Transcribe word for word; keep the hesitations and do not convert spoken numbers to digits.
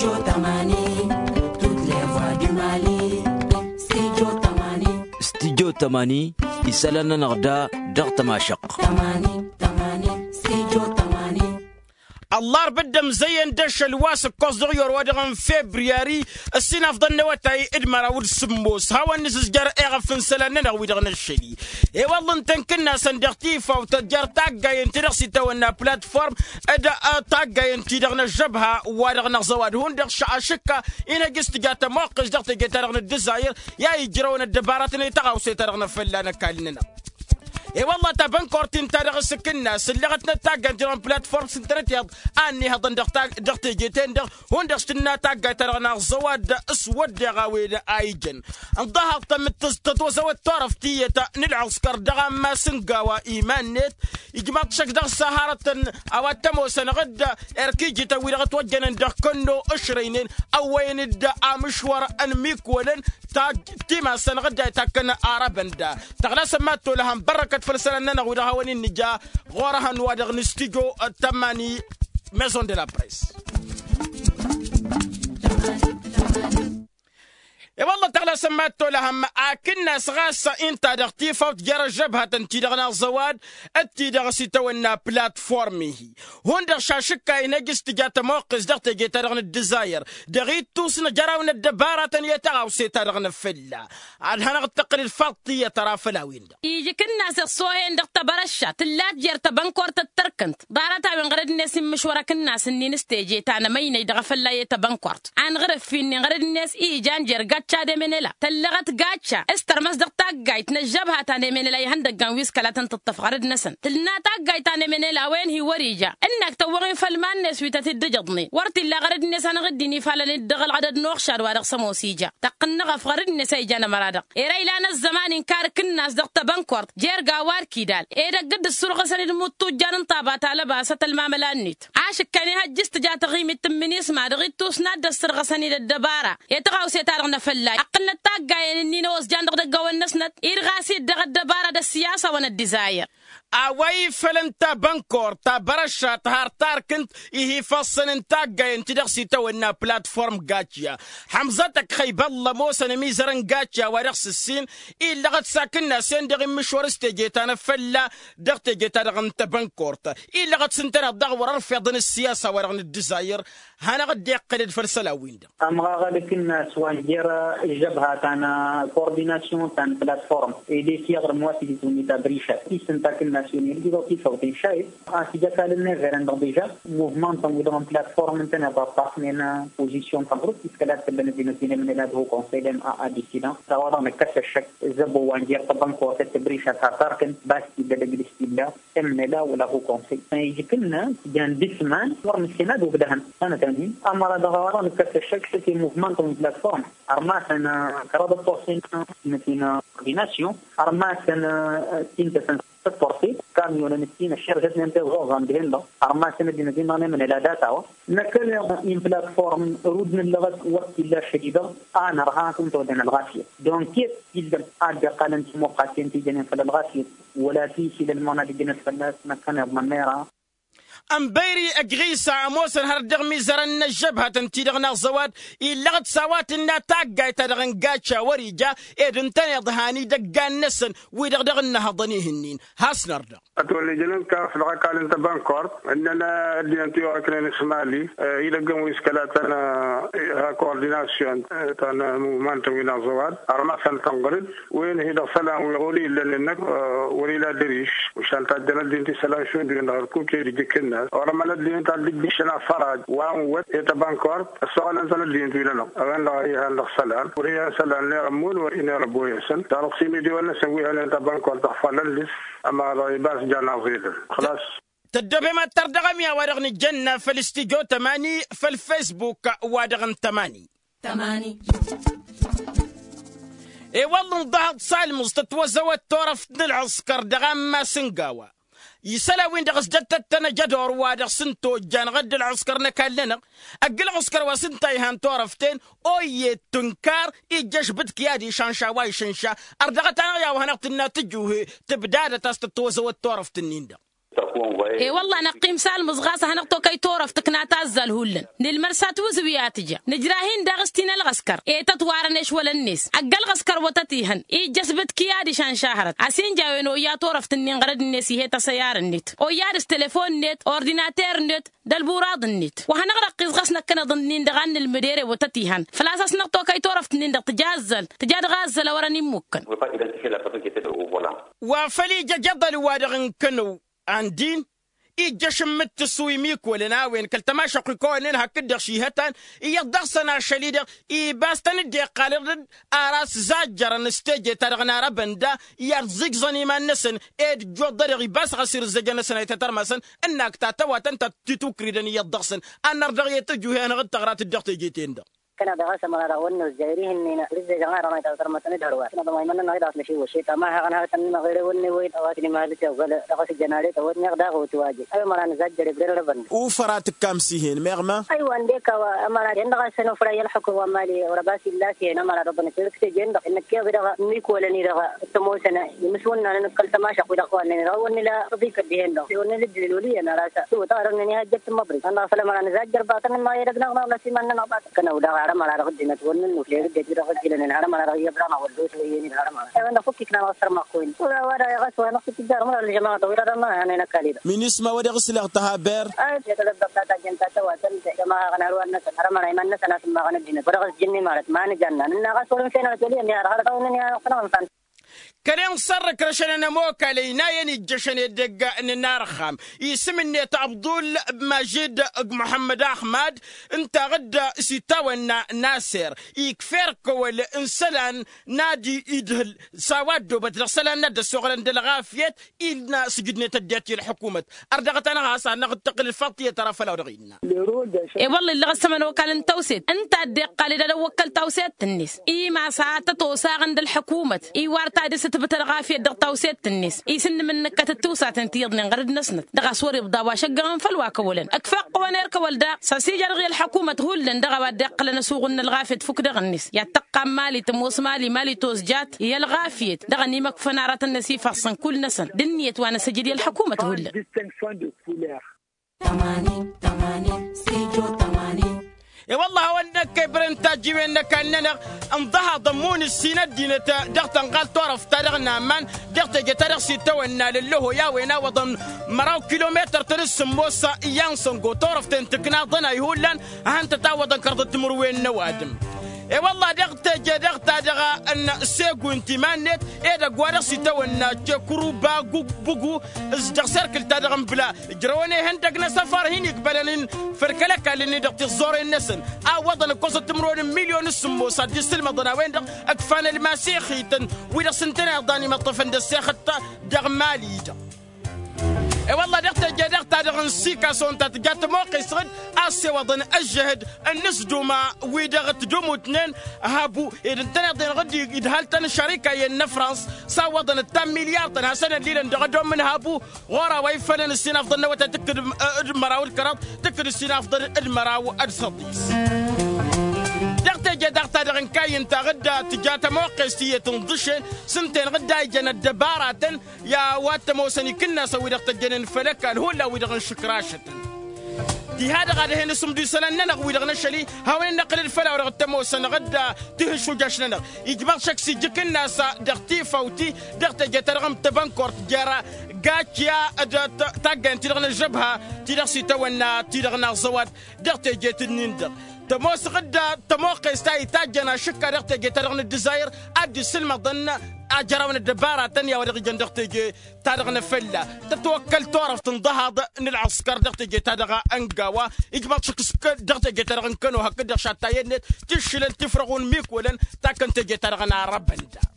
Studio Tamani, toutes les voix du Mali. Studio Tamani. Studio Tamani, isalana narda dar tamashaq. Tamani, Tamani, Studio Tamani. الله ربدا مزين دش الواسق قص دغيور ودغن فبراير السنه افضل نوتاي ادمر ود سموس هاو الناس جار اغفن سلاننا ودغن الشيء اي والله انت كنا صندقتيفا وتجار تاغا انت رخصي تونا بلاتفورم ادا تاغا انت دغن الجبهه ودغن زواد هون دغ شكا انا قست جات موقش دغت جات دغن الدزاير يا يجرون الدبارات اللي تغاو سيترغنا فلانا كالنا اي والله تبان كورتين تاريخ السكنة سلغتنا تاقا جران بلاتفورم سنترنت يض اني هضن دغ دغ تيجيتين دغ هون دغ شتنا تاقا ترغنا زواد اسود غاوي ايجن انضهر تم تتوزو الطرف تيتا نلعسكر دغ ما سنقاوا ايمان نت يجمع تشك دغ سهارة او تمو سنغد اركيجي توي دغ توجن دغ كنو اشرينين او وين دا مشوار انميك ولن تاج تيما سنغد تاكن عربن دا تغلا سماتو لهم بركة فلسلنا نغودا هوني نجا غورها نوادغ نستيجو التماني ميزون دي لا بريس يا والله تغلا سماتو لهم اكن سغاسة انت دغتي فوت جرى جبهة انتي دغنا زواد انتي دغ سيتونا بلاتفورمي هون دغ شاشكا ينجس تجات موقز دغ تجي ترغن الدزاير دغيت توسنا جراون الدبارة يتغاو سيترغن فلا عاد هنغ التقرير فاطية ترى فلاوين دغ يجي كنا الصوهين دغ تبرشا تلات جير تبنكور تتركنت دارتا من غرد الناس مشورك الناس اني نستيجي تانا ميني دغ فلا يتبنكورت عن غرف فيني غرد الناس اي جان جير تشادي منلا تلغت قاتشا استر مصدق تاقاي تنجبها تاني منلا يهندق قان ويسكا لا تنتطفغرد نسن تلنا تاقاي تاني منلا وين هي وريجا انك توغين فالمان ناس ويتا تدجضني ورتي اللي غرد الناس انا غديني فالا ندغل عدد نوخشار وارغ سموسيجا تقنغ فغرد الناس ايجانا مرادق ايري لانا الزمان انكار كناس دغت بنكورت جير قاوار كيدال ايدا قد السرغة سنين موتو جان طابات على باسة الماملان نيت عاشق كان هجست جا تغيم التمني اسمع دغيت توسناد السرغة سنين الدبارة يتغاو سيتارغنا فلا أقلنا التاقاين إننا وسجان دغ دقا والنسنت إرغاسي دغ الدبارة دا السياسة وانا الدزاير اواي فلن تا بنكور تا برشا تهار تاركنت إيه فصن انتاقا ينتدغسي تونا بلاتفورم قاتشيا حمزتك خيب الله موسى نميزرن قاتشيا ورخص السين إيه لغت ساكننا سين دغي مشوار استيجيتانا فلا دغ تيجيتا دغ انت بنكورت إيه لغت سنتنا دغ ورفضن السياسة ورغن الدزاير هانا غد يقلد فرسلاوين دا أمغا غالك الناس وانجير الجبهة تانا كورديناسيون تان بلاتفورم إيدي سيغر مواسي تونيتا بريشا تيسن تاكل ناسيونيل دي دوتي فوتي شايف آسي جا كالنا غير عندهم ديجا موفمان تنويدهم بلاتفورم انتنا باطاق من بوزيسيون تنغرب تسكالات تبنزين الدين من الاد هو كونسيلم آآ ديسينا تاوادا مكسر الشك زبو وانجير طبان كواسة بريشا تاتاركن باستي بدقلستي لا امن لا ولا هو كونسيل فيجي كلنا جان ديسمان ورم السناد وبدهن أنا تاني أما هذا مكسر الشك سيتي موفمان تن بلاتفورم أرماسنا كرادة بورسين مثلنا كورديناسيون أرماسنا تينتسن تطورتي كاميون نسينا الشركة ننتهي غوغان بهندا أرماسنا دينا دينا من العادات نكل إن بلاتفورم رود من لغة وقت الله شديدة أنا رهاكم تودن الغاسية دون كيف جدا أدى قال أنت موقعتين تيجين في الغاسية ولا تيجي للمناطق دينا فالناس مكان المنيرة امبيري اغريسا موسن هردغ ميزرن الجبهة تنتي دغنا زواد إلغت سوات النا تاقاي تدغن قاتشا وريجا إذن تاني ضهاني دقان نسن ويدغدغن هضنيهنين هاس نرد أتولي جنن كاف العقال انت بانكورت إننا ديانتيو أكلين اسمالي إلى قمو إسكالاتنا ها كورديناسيون تانا مومانتو وينا زواد أرماسن تنقرد وين هيدا سلام ويغولي إلا لنك وليلا دريش وشان تاجنا دينتي سلام شون دين دغركو كي رجكنا ورمال الدين تالك بيشنا فرج وان وات يتبانكورت السؤال انزل الدين تيلنا أغان لا هي هلا سلام وريا سلام لرمون ورينا ربو يسن تارقسي ميدي ولا سويها لنتبانكورت أخفال الليس أما رايباس جانا غير خلاص تدبي ما تردغم يا ورغن الجنة في الاستيجو تماني في الفيسبوك وادغن تماني تماني اي والله ضغط سالمز تتوزوت تورف العسكر دغم ما سنقاوة يسلا وين دغس جتتنا جدور وادغ سنتو جان غد العسكر نكالنا اقل عسكر وسنتاي هان تورفتين اوي تنكار ايجاش بدك يادي شانشا واي شنشا اردغت انا يا وهنقتنا تجوه تبدادة تستوزوت تورفتنين دا اي والله انا قيم سال مزغاسه هنقطو كي تورف تكنا تازل هولن نلمرسات وزبياتجا نجراهين داغستين الغسكر اي تطوارنش ولا الناس اقل غسكر وتتيهن اي جسبت كيادي شان شهرت عسين جاوينو يا تورف تنين غرد الناس هي تسيار النت او يارس تليفون نت اورديناتير نت دالبوراد النت وهنغرق قزغسنا كنا ضنين دغان المدير وتتيهن فلاساس نقطو كي تورف تنين دغ تجازل تجاد غازل وراني ممكن وفلي جدل وادغن كنو عندين إيجا شمت تسويميك ولنا وين كلتما شقيقون إنها كدر شيهتان إيا دغسنا شليدر إي باستان دي قالرد أراس زاجر نستيجي ترغنا ربندا يرزيق زني ما نسن إيد جو ضرغي باس غسير الزجا نسن يتترمسن إنك تاتوا تنتا تتوكريدن إيا دغسن أنا رضغي تجوهي أنا غد تغرات الدغت جيتين دا كنا دغاسة مرة ونو الزائرين إننا لسه جماعة ما يتأثر مثلا دهروا كنا ضمن من النهاية أصل شيء وشيء تما هغنا تني غير وني ويت أواتني ما لسه وقال دغاسة الجنالي توتني غدا غوتواجي أي مرة نزجر بغير ربنا وفرات كام سيهن مغما أيوة عندك وأمرا دغاسة نفرا يلحق ومالي ورباسي الله سيهن أمرا ربنا تلك جند إنك كيف دغا ميك ولا نيرغا تموسنا يمسونا نقل تماشى قد أخواننا راوني لا رضيك دهن دغ يوني للجلولية أنا راسا تو تارني هجت مبرد أنا فلما نزجر باطن ما يرقنا ما نسي من نبات كنا ودغا مرة رغدنا ونن في رجع جرا خجلنا الهرم على رجع برا والدوس ويني الهرم أنا فكك كنا مصر مقوين ولا ولا غسوة نقطة الدار مرة الجماعة طويلة ما أنا نكاليد من اسمه وده غسل اغتهابر أي يتلبى بتاعت جنتا تواتن جماعة غنارو الناس الهرم على إيمان الناس أنا ثم غندينا ولا غس جني مارت ما نجنا إن غسول فينا تقولي إني أرهلا توني أنا قناة فان كريم صار كرشنا نموك علينا يعني الجشن يدق ان النار خام يسمني عبدول ماجد محمد احمد انت غدا سيتاونا ناصر يكفرك ولا انسلان نادي يدهل سوادو بترسلان ند السوغلان دلغافيت إلنا سجدنا تدياتي الحكومة أردغت أنا غاسا نغتقل الفطية ترى فلا ورغينا إيه والله اللي غسمن وكال توسيت أنت الدقة اللي وكل توسيت الناس إيه ما ساعة توسا عند الحكومة إيه وارتا دي ستبترغافية دق توسيت الناس إيه سن منك تتوسا تنتيضني غرد نسنت دغا سوري بضاوا شقا فلوا كولن أكفاق قوانير كولدا ساسيجا رغي الحكومة هولن دغا الدقة لنسوغن الغافية تفك دغ الناس يتقى مالي تموس مالي مالي توسجات هي الغافية دغا نيمك فنارة النسيفة صن كل نسن دنيت وانا سجدي الحكومة هولن تمانين تمانين سيجو تمانين يا والله وانك برنتا جيبنا كاننا انضها ضمون السنة دينة دغت قال طرف تارغنا من دغت جتارغ سيتا ونا لله يا وينا وضن مراو كيلومتر تنس موسى يانسونغو طرف تنتكنا ضنا يهولن انت تعوض كرض تمروين نوادم اي والله دغت دغت دغا ان سيغو انتمانت اي دغ سيتا ونا تشكرو باغو بوغو ازدغ سيركل تادغم بلا جروني هندقنا سفر هين يقبلن فركلك اللي دغت زور الناس أوضن قصة تمرون مليون السمو صدي السلمة ضنا وين دغ أكفان المسيخي تن وإذا سنتنا ضاني مطفن دسيخة دغ مالي دا إيه والله دغت دغت دغ نسيكا سونتا تجات موقع صغد أسي وضن أجهد الناس دوما ويدغت دومو تنين هابو إذا تنا ضن غدي يدهالتن شركة ين فرنسا سا وضن تم مليار تن هسنا الليلة دغ دوم من هابو غورا ويفنن السنة أفضل نوتا تكد المراو الكرات تكد السنة أفضل المراو الصديس دغت دغت دغن كاين تغدا تجات موقع سيه تنضشن سنتين غدا يجنا الدبارات يا وات موسني كنا سوي دغت جنن فلك الهلا ودغن شكراشة دي هذا غاده هنا سمدي سنن نغوي دغن شلي هاوين نقل الفلا ورغت موسن غدا تهشو جاشنا يجبر شخصي جكنا سا دغتي فوتي دغت جترغم تبنكورت جرا غاتيا تاغن تدغن الجبهه تدغسي تونا تدغن زواد دغت جيت النند تموس غدا تموقع استاي تاجنا شكا دغت جترغن الدزاير ادي السلمه ضن اجراون الدباره تانية ورغي جندغت جي تدغن فلا تتوكل تعرف تنضهض ان العسكر دغت جي تدغ انقاوا يجبر شكسك دغت جي تدغن كانوا هكذا شاتاين تشلن تفرغون ميكولن تاكن تجي تدغن ربندا